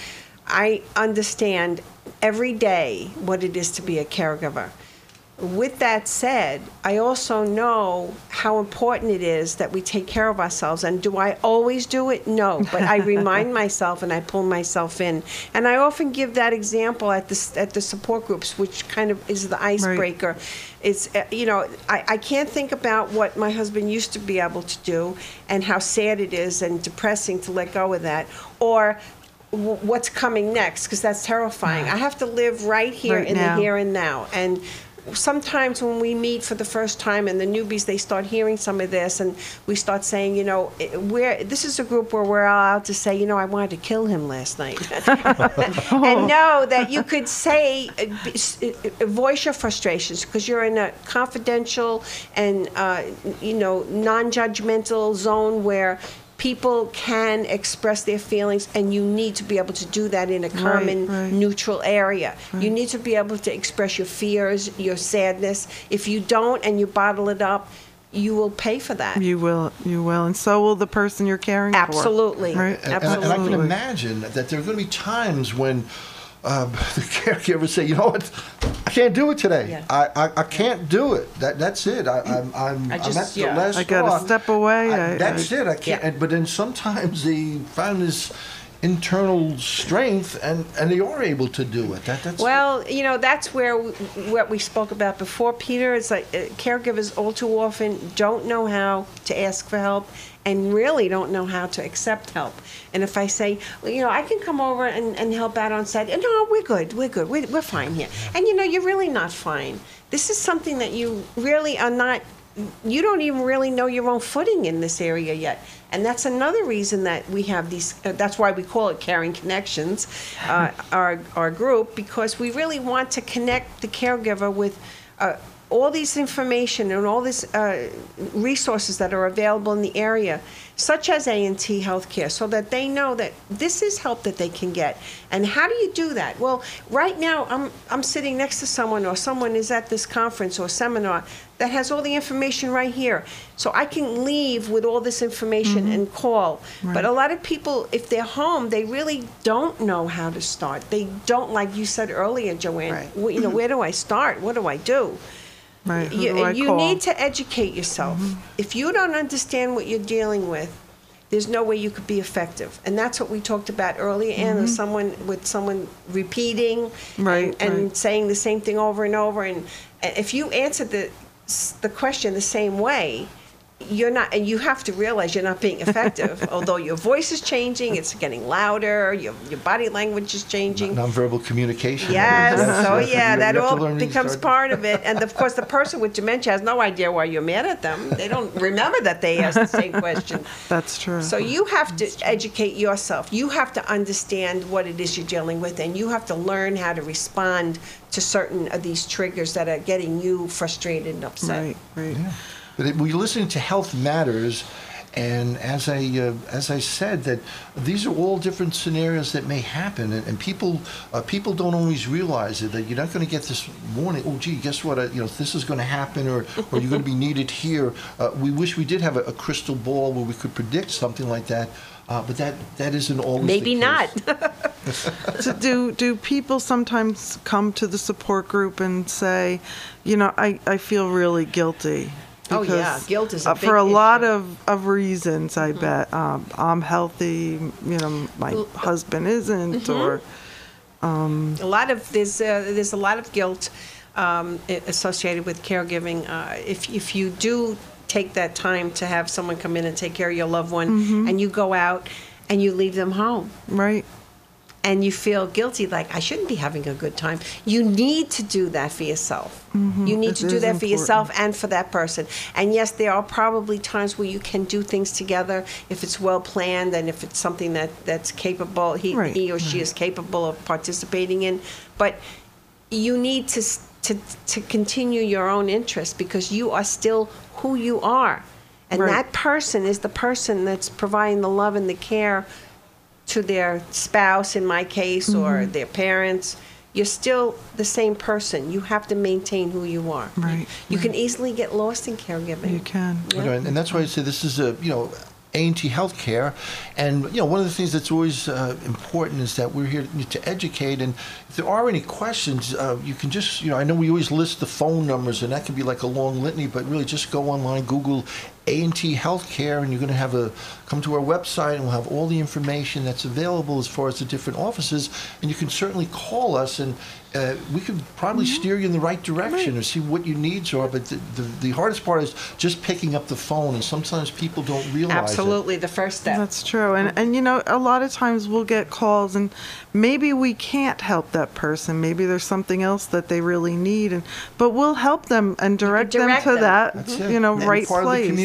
I understand every day what it is to be a caregiver. With that said, I also know how important it is that we take care of ourselves. And do I always do it? No. But I remind myself and I pull myself in. And I often give that example at the, at the support groups, which kind of is the icebreaker. It's, uh, you know, I, I can't think about what my husband used to be able to do and how sad it is and depressing to let go of that. Or w- what's coming next, because that's terrifying. I have to live right here Right in now. the here and now. And sometimes when we meet for the first time and the newbies, they start hearing some of this, and we start saying, you know, we're, this is a group where we're allowed to say, you know, I wanted to kill him last night. And know that you could say, uh, b- s- uh, voice your frustrations, because you're in a confidential and, uh, you know, non-judgmental zone where people can express their feelings, and you need to be able to do that in a calm Right, and right. neutral area. Right. You need to be able to express your fears, your sadness. If you don't and you bottle it up, you will pay for that. You will, you will, and so will the person you're caring Absolutely. for. Right? And, and- and I can imagine that there are going to be times when um, the caregivers say, "You know what? I can't do it today. Yeah. I, I, I can't do it. That that's it. I, I'm I'm, I I'm just- at the yeah. last I gotta straw. step away. I- I- that's I- it. I can't." Yeah. And, but then sometimes they find this internal strength, and, and they are able to do it. That that's Well, you know, that's where we, what we spoke about before, Peter. It's like uh, caregivers all too often don't know how to ask for help and really don't know how to accept help. And if I say, well, you know, I can come over and, and help out on Saturday. No, we're good. We're good. We're, we're fine here. And, you know, you're really not fine. This is something that you really are not, you don't even really know your own footing in this area yet. And that's another reason that we have these, uh, that's why we call it Caring Connections, uh, our, our group, because we really want to connect the caregiver with uh, all this information and all these uh, resources that are available in the area, such as A and T Healthcare, so that they know that this is help that they can get. And how do you do that? Well, right now, I'm, I'm sitting next to someone, or someone is at this conference or seminar that has all the information right here. So I can leave with all this information Mhm. and call. Right. But a lot of people, if they're home, they really don't know how to start. They don't, like you said earlier, Joanne, wh- you know, where do I start? What do I do? Right. Who You, do I you call? need to educate yourself. If you don't understand what you're dealing with, there's no way you could be effective. And that's what we talked about earlier, Anna, Mhm. someone with someone repeating Right, and, and right. saying the same thing over and over. And and if you answer the the question the same way, you're not, and you have to realize you're not being effective. Although your voice is changing, it's getting louder, your your body language is changing. nonverbal communication. Yes, That's- oh that's- yeah, you- that you have to all learn to becomes start- part of it. And of course, the person with dementia has no idea why you're mad at them. They don't remember that they asked the same question. That's true. So you have to educate yourself. You have to understand what it is you're dealing with, and you have to learn how to respond to certain of these triggers that are getting you frustrated and upset. Right, right. But it, we're listening to Health Matters, and as I uh, as I said, that these are all different scenarios that may happen, and, and people uh, people don't always realize it. That you're not going to get this warning. Oh, gee, guess what? Uh, you know, this is going to happen, or or you're going to be needed here. Uh, we wish we did have a, a crystal ball where we could predict something like that, uh, but that that isn't always Maybe the case. not. So do do people sometimes come to the support group and say, you know, I, I feel really guilty? Oh, yeah. Because, Guilt is a uh, big for a lot issue. of, of reasons. I bet um, I'm healthy. You know, my husband isn't, Mhm. or um, A lot of there's uh, there's a lot of guilt um, i- associated with caregiving. Uh, if if you do take that time to have someone come in and take care of your loved one, Mhm. and you go out and you leave them home, right? And you feel guilty, like I shouldn't be having a good time. You need to do that for yourself. Mhm. You need It to do is that for yourself important. and for that person. And yes, there are probably times where you can do things together if it's well planned and if it's something that, that's capable, he, Right, he or she right. is capable of participating in. But you need to, s- to, to continue your own interest because you are still who you are. And Right. that person is the person that's providing the love and the care to their spouse, in my case, or Mhm. their parents. You're still the same person. You have to maintain who you are. Right. You can easily get lost in caregiving. You can. You know, and, and that's why I say this is a, you know, A and T Healthcare. And, you know, one of the things that's always uh, important is that we're here to educate. And if there are any questions, uh, you can just, you know, I know we always list the phone numbers, and that can be like a long litany, but really just go online, Google A and T Healthcare, and you're going to have a, come to our website, and we'll have all the information that's available as far as the different offices. And you can certainly call us, and uh, we could probably steer you in the right direction or see what your needs are. But the, the, the hardest part is just picking up the phone, and sometimes people don't realize it. Absolutely, the first step. That's true. And, and, you know, a lot of times we'll get calls and maybe we can't help that person. Maybe there's something else that they really need. And But we'll help them and direct, direct them to them. that, That's it. you know, And right part place. of the community.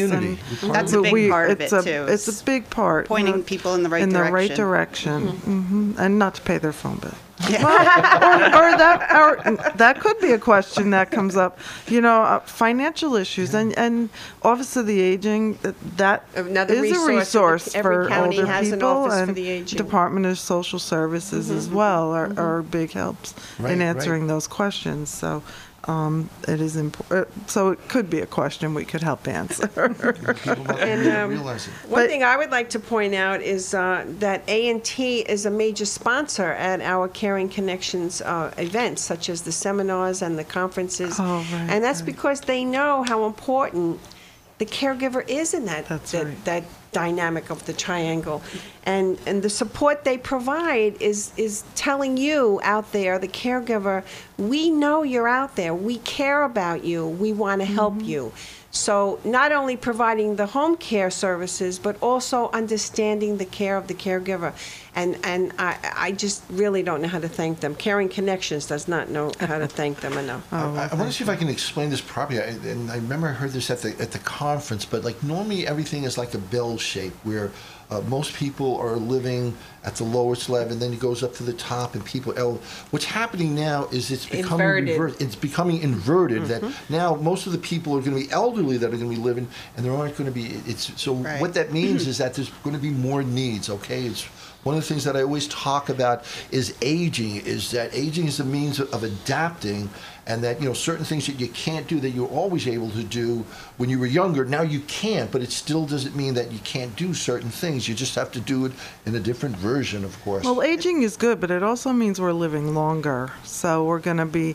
community. and We're part That's of a it. big we, part of it's it, a, too, It's is a big part. pointing you know, people in the right in direction. the right direction, hmm and not to pay their phone bill. Yeah. or, or that, or that could be a question that comes up. You know, uh, financial issues and and Office of the Aging. That, that Another is resource. a resource Every for county older has an people, office for and the aging. Department of Social Services as well are, are big helps Right, in right. answering those questions. So. Um, it is important. So it could be a question we could help answer. People might And not um, realize it. one thing I would like to point out is uh, that A and T is a major sponsor at our Caring Connections uh, events, such as the seminars and the conferences. Oh, right, and that's right. because they know how important the caregiver is in that That's that, right. that dynamic of the triangle, and and the support they provide is is telling you out there, the caregiver, we know you're out there, we care about you, we want to help Mm-hmm. you. So not only providing the home care services, but also understanding the care of the caregiver. And and I, I just really don't know how to thank them. Caring Connections does not know how to thank them enough. I, I want to see if I can explain this properly. I, and I remember I heard this at the at the conference. But like normally everything is like a bell shape, where uh, most people are living at the lowest level, and then it goes up to the top, and people. El- What's happening now is it's becoming Inverted. reversed. It's becoming inverted. Mm-hmm. That now most of the people are going to be elderly that are going to be living, and there aren't going to be. It's so Right. what that means is that there's going to be more needs. Okay, it's. One of the things that I always talk about is aging, is that aging is a means of, of adapting, and that, you know, certain things that you can't do that you were always able to do when you were younger, now you can't, but it still doesn't mean that you can't do certain things. You just have to do it in a different version, of course. Well, aging is good, but it also means we're living longer. So we're going to be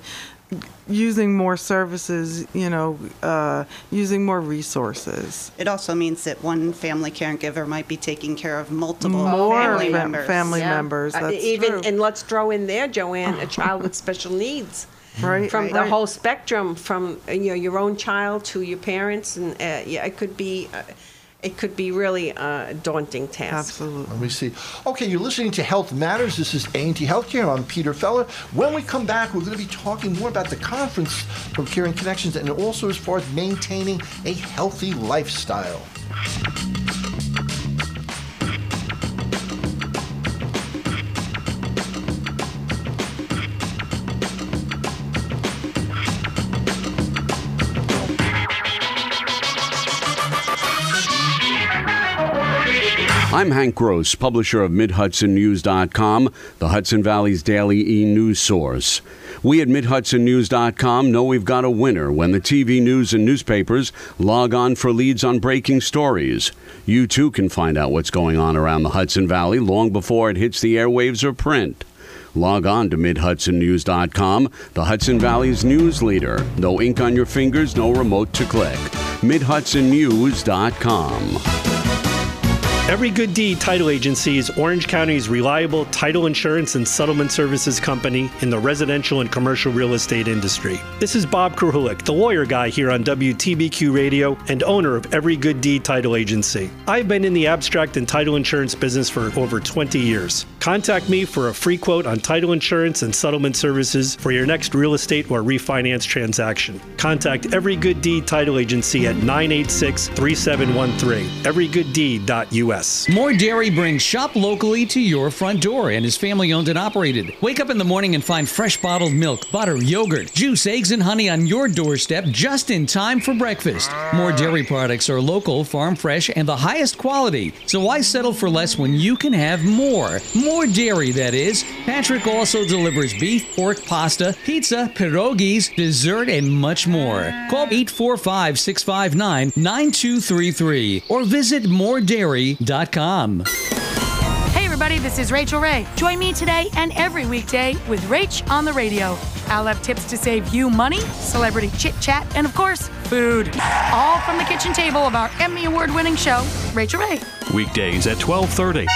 using more services, you know, uh, using more resources. It also means that one family caregiver might be taking care of multiple More family fam- members. family Yeah. members. Uh, That's even true. and let's throw in there, Joanne, a child with special needs. Right, From right. the whole spectrum, from uh, you know your own child to your parents, and uh, yeah, it could be, uh, it could be really uh, a daunting task. Absolutely. Let me see. Okay, you're listening to Health Matters. This is A and T Healthcare. I'm Peter Feller. When we come back, we're going to be talking more about the conference from Caring Connections, and also as far as maintaining a healthy lifestyle. I'm Hank Gross, publisher of Mid Hudson News dot com, the Hudson Valley's daily e-news source. We at Mid Hudson News dot com know we've got a winner when the T V news and newspapers log on for leads on breaking stories. You too can find out what's going on around the Hudson Valley long before it hits the airwaves or print. Log on to Mid Hudson News dot com, the Hudson Valley's news leader. No ink on your fingers, no remote to click. Mid Hudson News dot com. Every Good Deed Title Agency is Orange County's reliable title insurance and settlement services company in the residential and commercial real estate industry. This is Bob Krahulik, the lawyer guy here on W T B Q Radio and owner of Every Good Deed Title Agency. I've been in the abstract and title insurance business for over twenty years. Contact me for a free quote on title insurance and settlement services for your next real estate or refinance transaction. Contact Every Good Deed Title Agency at nine eight six, three seven one three, every good deed dot U S. More Dairy brings shop locally to your front door and is family owned and operated. Wake up in the morning and find fresh bottled milk, butter, yogurt, juice, eggs, and honey on your doorstep just in time for breakfast. More Dairy products are local, farm fresh, and the highest quality. So why settle for less when you can have more? More Dairy, that is. Patrick also delivers beef, pork, pasta, pizza, pierogies, dessert, and much more. Call eight four five, six five nine, nine two three three or visit more dairy dot com. Hey everybody, this is Rachel Ray. Join me today and every weekday with Rach on the radio. I'll have tips to save you money, celebrity chit chat, and of course, food. All from the kitchen table of our Emmy Award winning show, Rachel Ray. Weekdays at twelve thirty.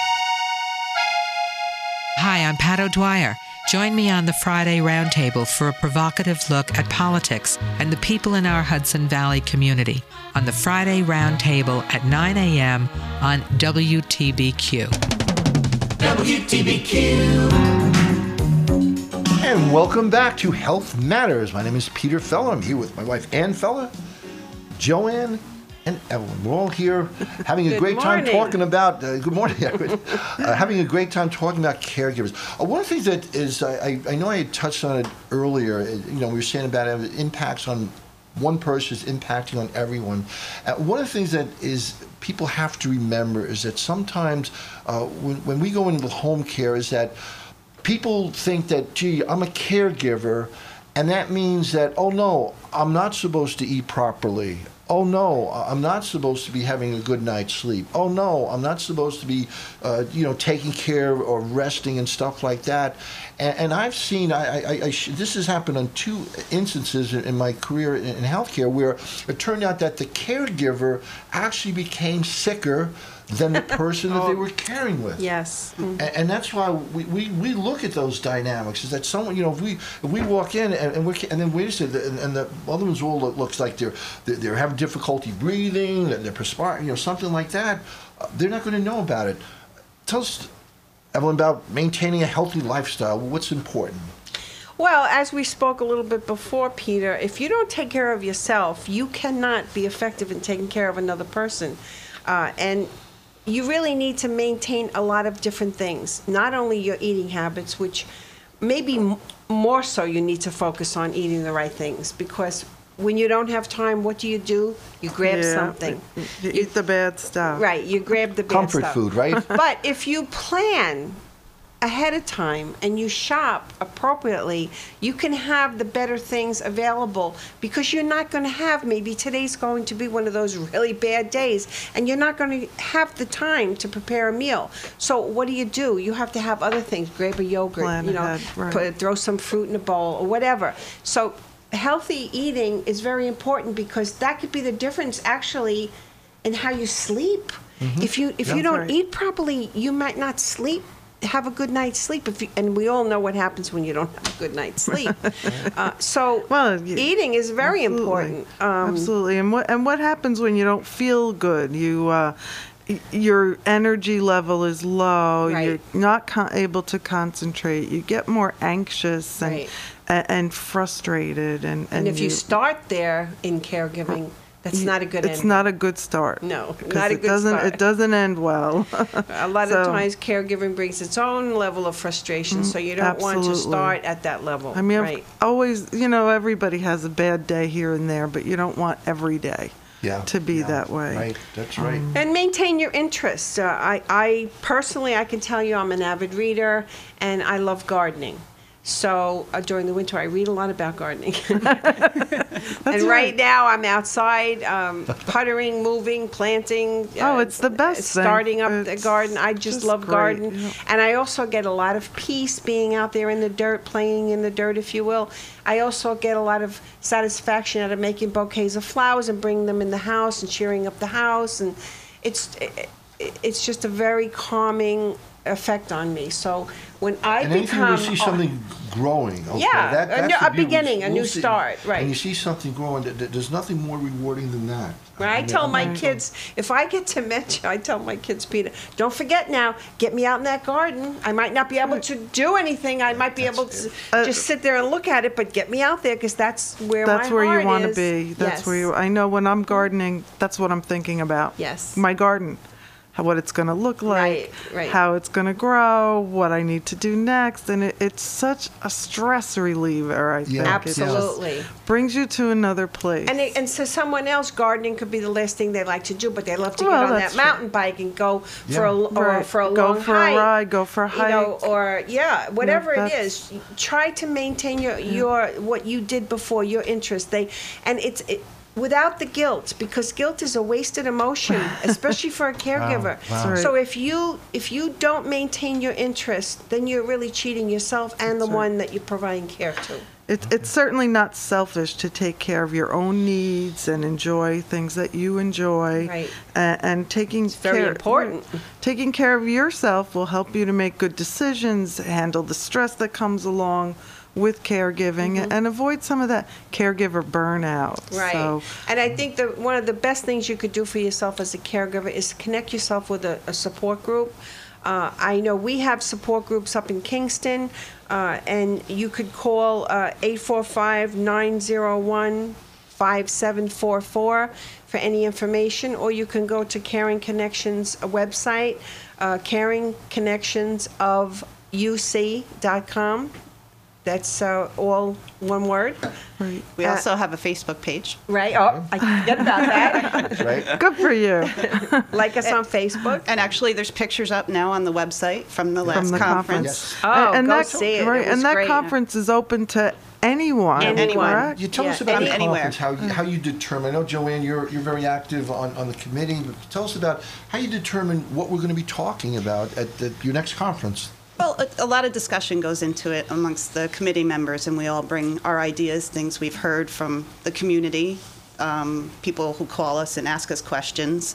Hi, I'm Pat O'Dwyer. Join me on the Friday Roundtable for a provocative look at politics and the people in our Hudson Valley community on the Friday Roundtable at nine a.m. on W T B Q. W T B Q. And welcome back to Health Matters. My name is Peter Feller. I'm here with my wife, Ann Feller, Joanne, and Evelyn. We're all here having a Good great time morning. talking about, uh, good morning, Evelyn. uh, having a great time talking about caregivers. Uh, one of the things that is, I, I, I know I had touched on it earlier, uh, you know, we were saying about it, it impacts on one person is impacting on everyone. Uh, one of the things that is people have to remember is that sometimes uh, when, when we go into home care is that people think that, gee, I'm a caregiver, and that means that, oh no, I'm not supposed to eat properly. Oh no, I'm not supposed to be having a good night's sleep. Oh no, I'm not supposed to be, uh, you know, taking care or resting and stuff like that. And, and I've seen, I, I, I sh- this has happened on two instances in, in my career in, in healthcare where it turned out that the caregiver actually became sicker than the person that they were caring with. Yes. And, and that's why we, we, we look at those dynamics. Is that someone, you know, if we if we walk in and, and we and then wait a second, and, and the other ones all look, looks like they're, they're they're having difficulty breathing, that they're perspiring, you know, something like that, uh, they're not going to know about it. Tell us, Evelyn, about maintaining a healthy lifestyle. What's important? Well, as we spoke a little bit before, Peter, if you don't take care of yourself, you cannot be effective in taking care of another person. Uh, and you really need to maintain a lot of different things, not only your eating habits, which maybe m- more so you need to focus on eating the right things, because when you don't have time, what do you do? You grab Yeah, something. You eat the bad stuff. Right, you grab the bad Comfort stuff. food, right? But if you plan ahead of time and you shop appropriately, you can have the better things available, because you're not going to have, maybe today's going to be one of those really bad days, and you're not going to have the time to prepare a meal. So what do you do? You have to have other things. Grab a yogurt, Plan you know, ahead, right. put, throw some fruit in a bowl or whatever. So healthy eating is very important, because that could be the difference actually in how you sleep. Mhm. If you if Yeah. you don't Right. eat properly, you might not sleep, have a good night's sleep. If you, and we all know what happens when you don't have a good night's sleep. uh, so Well, eating is very absolutely. important. Um, Absolutely. And what and what happens when you don't feel good? You uh, y- your energy level is low. Right. You're not con- able to concentrate. You get more anxious and Right. a- and frustrated. And and if you, start there in caregiving, that's you- not a good It's ending. not a good start. No, 'Cause not a it good doesn't, start. It doesn't end well. A lot So- of times, caregiving brings its own level of frustration, so you don't want to Absolutely. start at that level. I mean, I've right? always, you know, everybody has a bad day here and there, but you don't want every day Yeah. to be that way. Right, that's right. And maintain your interests. Uh, I, I personally, I can tell you, I'm an avid reader, and I love gardening. So uh, during the winter, I read a lot about gardening. And right. right. now, I'm outside um, puttering, moving, planting. Oh, uh, it's the best thing. Starting up the It's garden. I just, just love great, garden. yeah. And I also get a lot of peace being out there in the dirt, playing in the dirt, if you will. I also get a lot of satisfaction out of making bouquets of flowers and bringing them in the house and cheering up the house. And it's it, it's just a very calming effect on me. So when I And anything become where you see something growing, okay, Yeah, that, a that's new- the a beauty. beginning, a We'll new see- start, right. And you see something growing, th- th- there's nothing more rewarding than that. Right, I mean, tell my I'm- kids, if I get dementia, I tell my kids, Peter, don't forget now, get me out in that garden. I might not be able to do anything. I might be able to just sit there and look at it, but get me out there, because that's where That's my where heart you want to is. be. That's Yes. where you. I know when I'm gardening, that's what I'm thinking about. Yes. My garden, how, what it's going to look like, Right, right. how it's going to grow, what I need to do next, and it, it's such a stress reliever. I think It just Absolutely. brings you to another place. And, it, and so someone else, gardening could be the last thing they like to do, but they love to Well, get on that's that true. mountain bike and go for Yeah. a or Right. for a Go long for a hike. ride, go for a You know, hike. or yeah, whatever it that's- is. Try to maintain your your what you did before, your interest. They and it's it, without the guilt, because guilt is a wasted emotion, especially for a caregiver. Wow. Wow. So if you if you don't maintain your interest, then you're really cheating yourself and the one that you're providing care to. It, it's certainly not selfish to take care of your own needs and enjoy things that you enjoy. Right. And, and taking very care, important. Taking care of yourself will help you to make good decisions, handle the stress that comes along with caregiving, Mhm. and avoid some of that caregiver burnout. Right. So, And I think that one of the best things you could do for yourself as a caregiver is to connect yourself with a, a support group. Uh, I know we have support groups up in Kingston, uh, and you could call uh, eight four five, nine zero one, five seven four four for any information, or you can go to Caring Connections website, uh, caring connections of u c dot com. That's uh, all one word. Right. We Uh, also have a Facebook page. Right. Oh, I forget about that. Right. Good for you. Like us on Facebook. And actually, there's pictures up now on the website from the last From the conference. conference. Oh, and go that, see it. Right, It was and that great. conference is open to anyone. Anyone. correct? You tell Yeah, us about the any- conference, how you, how you determine. I know, Joanne, you're you're very active on, on the committee. But tell us about how you determine what we're going to be talking about at the, your next conference. Well, a, a lot of discussion goes into it amongst the committee members, and we all bring our ideas, things we've heard from the community, um, people who call us and ask us questions.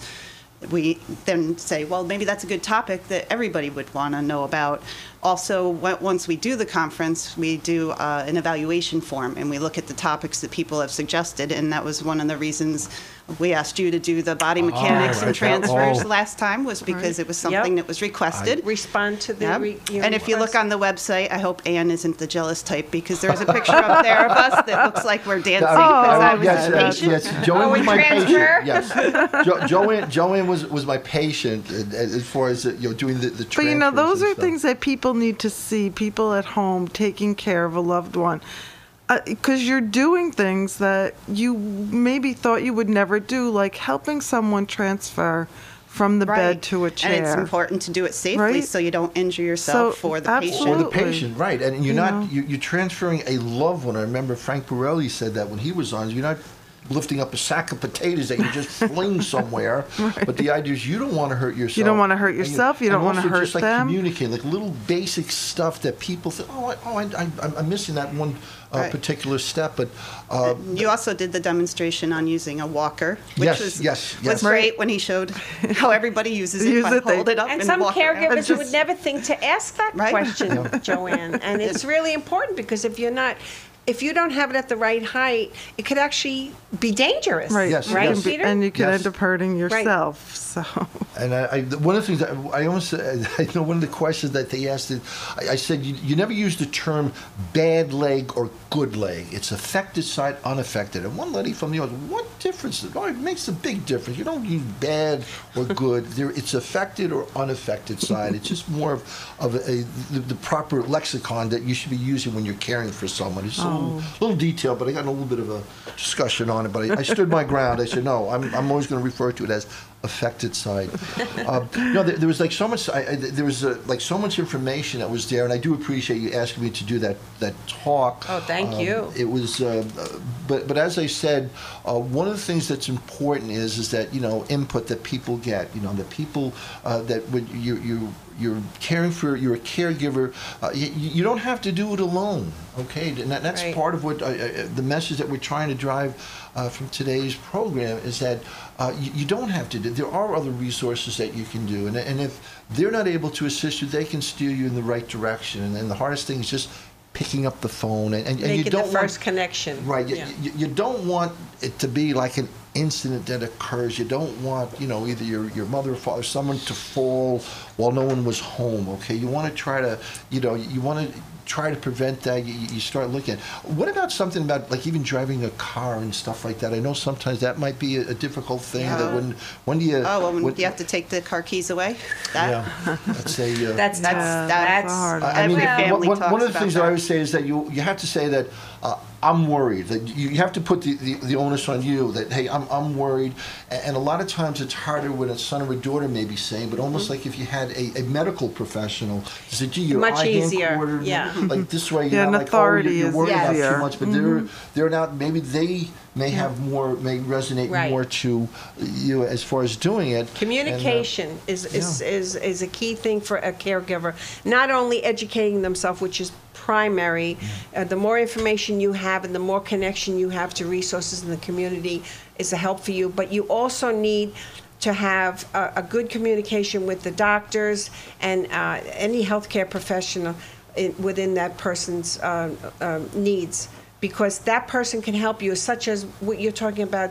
We then say, well, maybe that's a good topic that everybody would want to know about. Also, w- once we do the conference, we do uh, an evaluation form, and we look at the topics that people have suggested, and that was one of the reasons we asked you to do the body mechanics right, and that- transfers oh. last time, was because it was something Yep. that was requested. Respond to the. Yep. re- your And if you look request. on the website, I hope Anne isn't the jealous type, because there's a picture up there of us that looks like we're dancing because I was yes, the uh, patient. yes, Joanne Oh, was we my transfer? patient. Yes, jo- Joanne, Joanne was was my patient uh, as far as uh, you know doing the the. But you know, transfers those and are stuff. things that people need to see. People at home taking care of a loved one. Because you're doing things that you maybe thought you would never do, like helping someone transfer from the Right. bed to a chair. And it's important to do it safely Right? so you don't injure yourself So, for the For patient. the Absolutely. patient, right? And you're You not know. you, you're transferring a loved one. I remember Frank Borelli said that when he was on. You're not lifting up a sack of potatoes that you just fling somewhere. But the idea is you don't want to hurt yourself. You don't wanna hurt And yourself, you don't and wanna also hurt just like them. communicating, like little basic stuff that people think, oh, I, oh, I, I, I'm missing that one uh, Right. particular step. But uh, You also did the demonstration on using a walker, which Yes, was, yes, was yes. great when he showed how everybody uses it. Use by it, they- hold it up and, And some walk around. caregivers Just- would never think to ask that Right. question, Joanne. And it's really important because if you're not, if you don't have it at the right height, it could actually be dangerous. Right. Yes, Right, yes. Peter? And you could Yes. end up hurting yourself. So. And I, I, one of the things that I almost, I know one of the questions that they asked, it, I, I said, you, you never use the term bad leg or good leg. It's affected side, unaffected. And one lady from the audience, what difference? Oh, it makes a big difference. You don't use bad or good. There, it's affected or unaffected side. It's just more of, of a, a, the, the proper lexicon that you should be using when you're caring for someone. It's a little, little detail, but I got a little bit of a discussion on it. But I, I stood my ground. I said, no, I'm, I'm always going to refer to it as affected side. Um, no, there, there was like so much. I, I, there was uh, like so much information that was there, and I do appreciate you asking me to do that that talk. Oh, thank Um, you. It was, uh, but but as I said, uh, one of the things that's important is is that you know input that people get. You know, that people uh, that when you you. You're caring for, you're a caregiver. Uh, you, you don't have to do it alone, okay? And that, that's Right. part of what uh, uh, the message that we're trying to drive uh, from today's program is that uh, you, you don't have to do. There are other resources that you can do, and, and if they're not able to assist you, they can steer you in the right direction. And, and the hardest thing is just picking up the phone, and, and, and you Making don't the first want, connection. right. You, Yeah. you, you don't want it to be like an incident that occurs. You don't want, you know, either your, your mother or father, someone to fall while no one was home, okay? You want to try to, you know, you want to try to prevent that. You, you start looking. What about something about, like, even driving a car and stuff like that? I know sometimes that might be a, a difficult thing. That Yeah. when, when do you... Oh, well, when when- you have to take the car keys away? That, yeah, that's a... Uh, That's That's, tough. that's, That's hard. I I mean, every Well, family one, talks one of the about things that. that I always say is that you you have to say that uh, I'm worried. That you, you have to put the, the, the onus on you. That hey, I'm I'm worried. And, and a lot of times it's harder when a son or a daughter may be saying, but almost like if you had a, a medical professional, you say, gee, your Much eye easier, hand quartered, yeah. like this way, Yeah, you're an not like, oh, authority you're, you're is worried about easier. too much, but they're they're not. Maybe they may have more, may resonate Right. more to you as far as doing it. Communication And, uh, is, is, yeah. is, is a key thing for a caregiver. Not only educating themselves, which is primary, uh, the more information you have and the more connection you have to resources in the community is a help for you, but you also need to have a, a good communication with the doctors and uh, any healthcare professional in, within that person's uh, uh, needs, because that person can help you, such as what you're talking about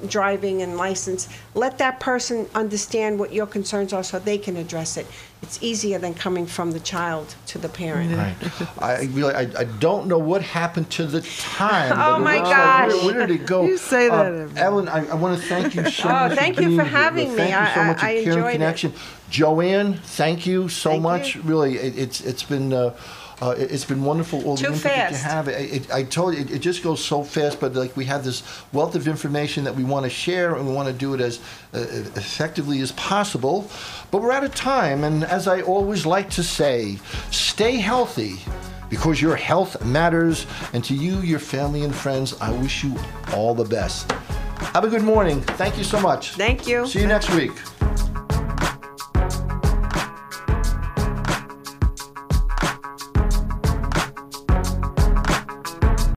driving and license, let that person understand what your concerns are so they can address it. It's easier than coming from the child to the parent. Right. I really, I, I don't know what happened to the time. Oh, but it my looks like- gosh. Where, where did it go? You say that Uh, every- Ellen, I, I want to thank you so Oh, much. thank you being for here. having me. Thank you so I- much I- I at Caring enjoyed it. Connection. Joanne, thank you so Thank much. you. Really, it, it's it's been. Uh, Uh, it- it's been wonderful, all the Too input that you fast. have. It, it, I told you, it, it just goes so fast, but like we have this wealth of information that we want to share, and we want to do it as uh, effectively as possible. But we're out of time, and as I always like to say, stay healthy, because your health matters. And to you, your family, and friends, I wish you all the best. Have a good morning. Thank you so much. Thank you. See you next week.